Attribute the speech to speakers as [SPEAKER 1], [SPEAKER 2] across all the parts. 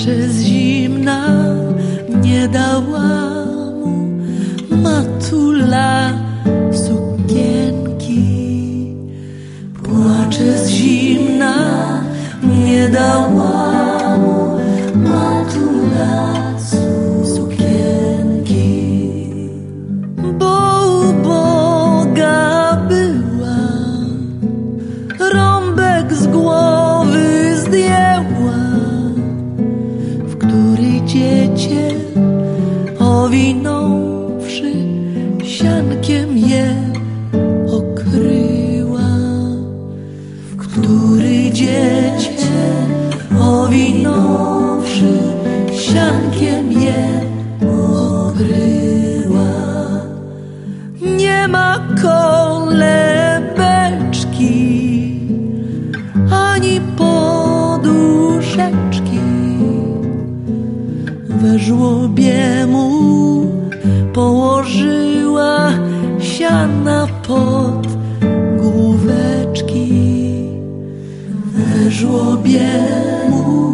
[SPEAKER 1] Płacze z zimna, nie dała mu matula sukienki. Płacze z zimna, nie dała mu matula sukienki. Bo uboga była, rąbek z głowy zdjęła, w który dziecię owinąwszy siankiem je okryła, w który dziecię owinąwszy siankiem je okryła. Nie ma kolebeczki ani poduszeczki, we żłobie mu położyła siana pod główeczki. We żłobie mu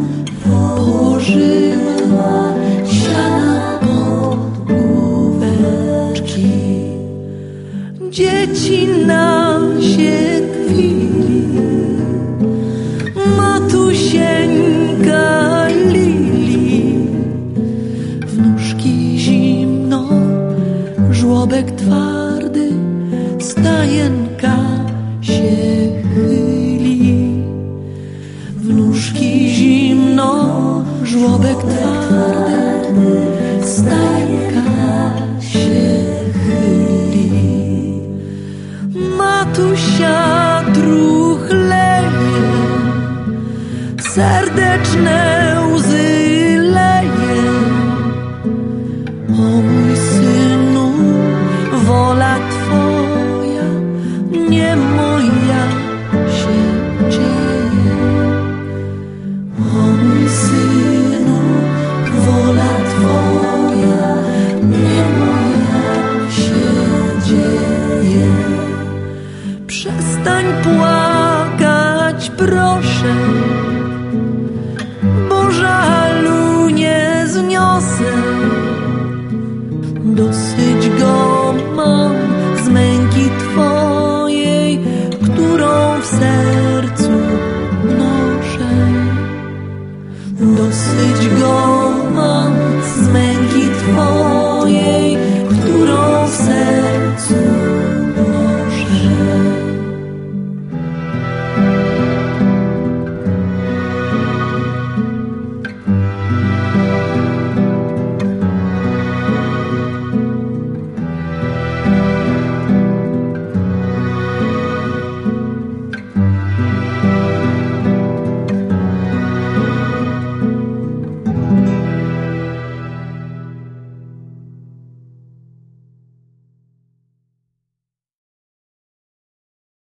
[SPEAKER 1] położyła siana pod główeczki. Dzieci nam się kwili, matusieńka lili, w nóżki zimno, żłobek twardy, stajenka się chyli. W nóżki zimno, żłobek twardy, stajenka się chyli. Matusia truchleje, serdeczne łzy leje. O mój synu, wola Twoja, nie moja się dzieje. O mój synu, wola Twoja, nie moja się dzieje. Przestań płakać, proszę,